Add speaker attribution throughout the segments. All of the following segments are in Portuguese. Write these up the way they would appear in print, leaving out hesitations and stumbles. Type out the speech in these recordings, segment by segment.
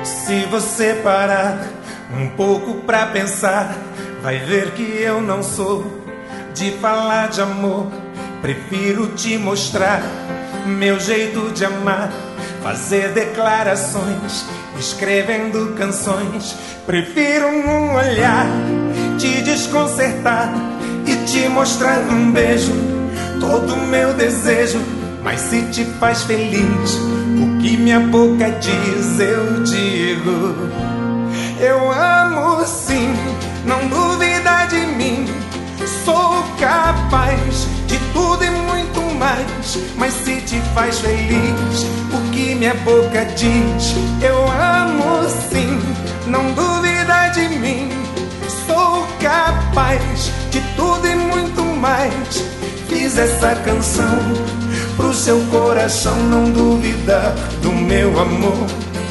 Speaker 1: Se você parar um pouco pra pensar, vai ver que eu não sou de falar de amor. Prefiro te mostrar meu jeito de amar, fazer declarações, escrevendo canções. Prefiro num olhar te desconcertar e te mostrar num beijo todo o meu desejo. Mas se te faz feliz o que minha boca diz, eu digo: eu amo sim, não duvida de mim. Sou capaz de tudo e muito mais. Mas se te faz feliz o que minha boca diz, eu amo sim, não duvida de mim. Sou capaz de tudo e muito mais. Fiz essa canção pro seu coração não duvidar do meu amor.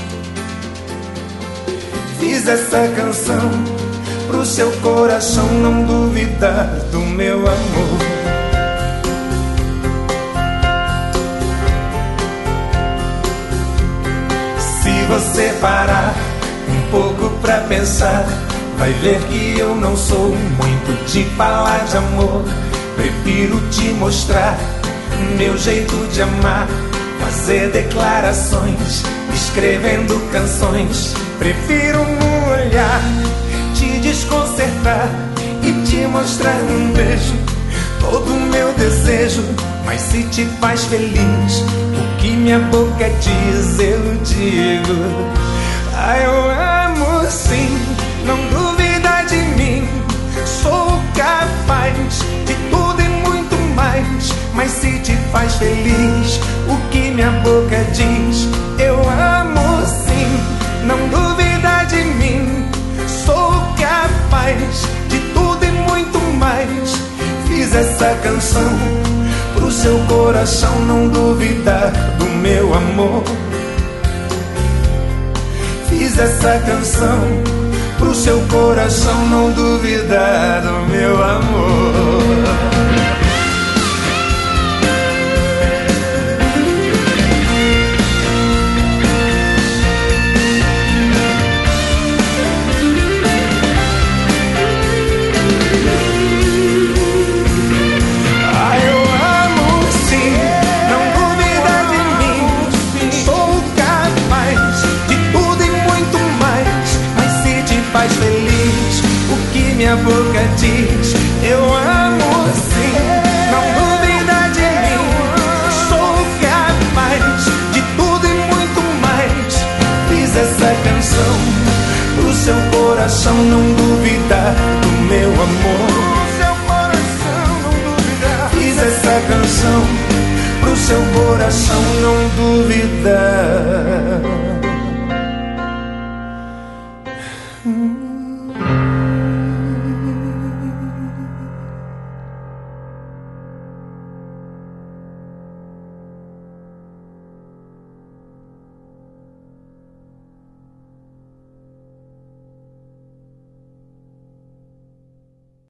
Speaker 1: Fiz essa canção pro seu coração não duvidar do meu amor. Se você parar um pouco pra pensar, vai ver que eu não sou muito de falar de amor. Prefiro te mostrar meu jeito de amar, fazer declarações, escrevendo canções. Prefiro num olhar te desconcertar e te mostrar num beijo todo o meu desejo. Mas se te faz feliz o que minha boca diz, eu digo: ah, eu amo sim, não duvida de mim. Sou capaz de tudo e muito mais. Mas se te faz feliz o que minha boca diz, eu amo sim, não duvida de mim. Sou capaz de tudo e muito mais. Fiz essa canção pro seu coração não duvidar do meu amor. Fiz essa canção pro seu coração não duvidar do meu amor. Minha boca diz, eu amo sim, não duvida de mim. Sou capaz de tudo e muito mais. Fiz essa canção pro seu coração não duvidar do meu amor. Seu coração não duvidar. Fiz essa canção pro seu coração não duvidar.